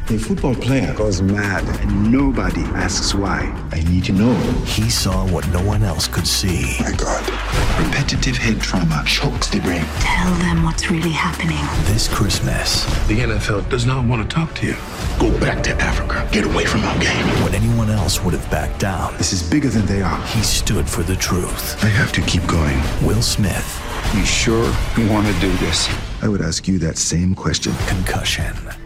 A football player goes mad and nobody asks why. I need to know. He saw what no one else could see. My God. Repetitive head trauma chokes the brain. Tell them what's really happening. This Christmas, the NFL does not want to talk to you. Go back to Africa. Get away from our game. When anyone else would have backed down, This is bigger than they are. he stood for the truth. I have to keep going. Will Smith, You sure you want to do this? I would ask you that same question. Concussion.